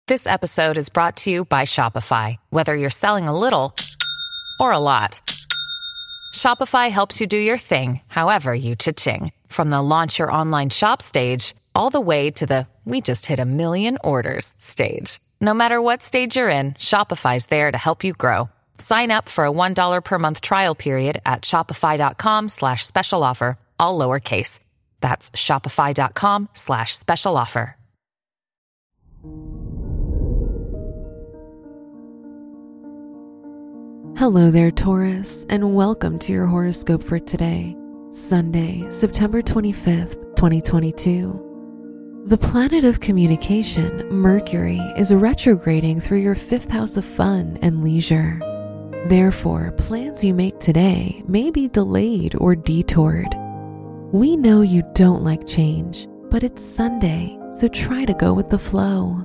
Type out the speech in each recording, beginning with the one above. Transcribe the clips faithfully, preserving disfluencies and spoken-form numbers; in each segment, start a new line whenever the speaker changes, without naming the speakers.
This episode is brought to you by Shopify. Whether you're selling a little or a lot, Shopify helps you do your thing, however you cha-ching. From the launch your online shop stage, all the way to the we just hit a million orders stage. No matter what stage you're in, Shopify's there to help you grow. Sign up for a one dollar per month trial period at shopify.com slash special offer, all lowercase. That's shopify.com slash special offer.
Hello there, Taurus, and welcome to your horoscope for today, Sunday, September twenty-fifth, twenty twenty-two. The planet of communication, Mercury, is retrograding through your fifth house of fun and leisure. Therefore, plans you make today may be delayed or detoured. We know you don't like change, but it's Sunday, so try to go with the flow.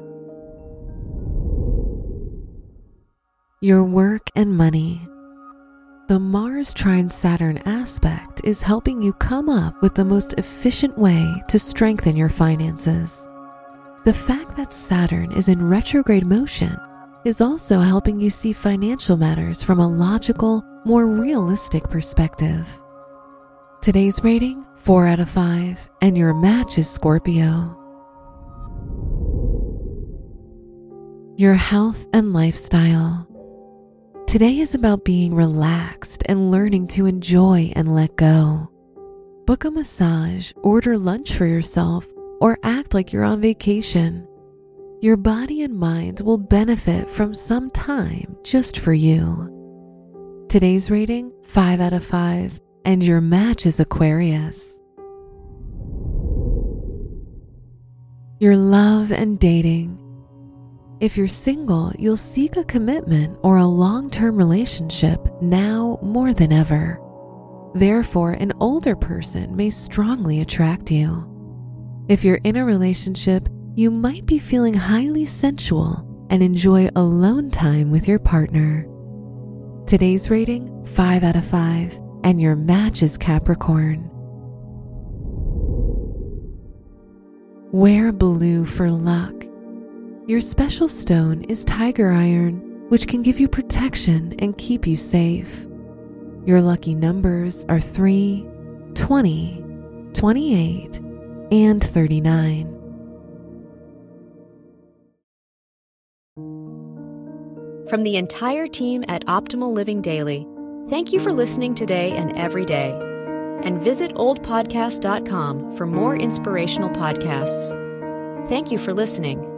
Your work and money. The Mars trine Saturn aspect is helping you come up with the most efficient way to strengthen your finances. The fact that Saturn is in retrograde motion is also helping you see financial matters from a logical, more realistic perspective. Today's rating, four out of five, and your match is Scorpio. Your health and lifestyle. Today is about being relaxed and learning to enjoy and let go. Book a massage, order lunch for yourself, or act like you're on vacation. Your body and mind will benefit from some time just for you. Today's rating, five out of five, and your match is Aquarius. Your love and dating. If you're single, you'll seek a commitment or a long-term relationship now more than ever. Therefore, an older person may strongly attract you. If you're in a relationship, you might be feeling highly sensual and enjoy alone time with your partner. Today's rating, five out of five, and your match is Capricorn. Wear blue for luck. Your special stone is tiger iron, which can give you protection and keep you safe. Your lucky numbers are three, twenty, twenty-eight, and thirty-nine.
From the entire team at Optimal Living Daily, thank you for listening today and every day. And visit old podcast dot com for more inspirational podcasts. Thank you for listening.